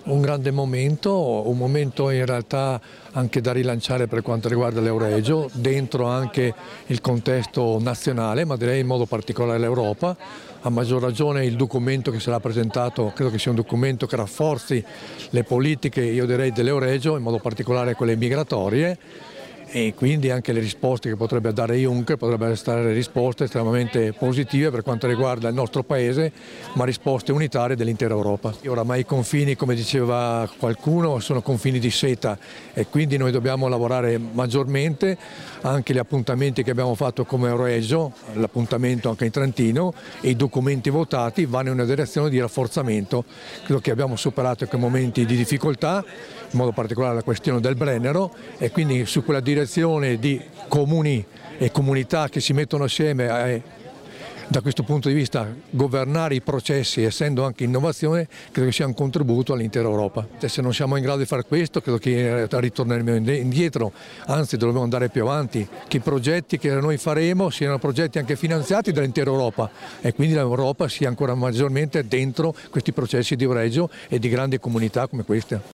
Un grande momento, un momento in realtà anche da rilanciare per quanto riguarda l'Euregio, dentro anche il contesto nazionale, ma direi in modo particolare l'Europa. A maggior ragione il documento che sarà presentato credo che sia un documento che rafforzi le politiche, io direi, dell'Euregio, in modo particolare quelle migratorie, e quindi anche le risposte che potrebbe dare Juncker potrebbero essere risposte estremamente positive per quanto riguarda il nostro Paese, ma risposte unitarie dell'intera Europa. Oramai i confini, come diceva qualcuno, sono confini di seta e quindi noi dobbiamo lavorare maggiormente. Anche gli appuntamenti che abbiamo fatto come Euregio, l'appuntamento anche in Trentino e i documenti votati vanno in una direzione di rafforzamento. Credo che abbiamo superato anche momenti di difficoltà, in modo particolare la questione del Brennero, e quindi su quella direzione di comuni e comunità che si mettono assieme da questo punto di vista governare i processi, essendo anche innovazione, credo che sia un contributo all'intera Europa. Se non siamo in grado di fare questo, credo che ritorneremo indietro, anzi dobbiamo andare più avanti, che i progetti che noi faremo siano progetti anche finanziati dall'intera Europa e quindi l'Europa sia ancora maggiormente dentro questi processi di Euregio e di grandi comunità come queste.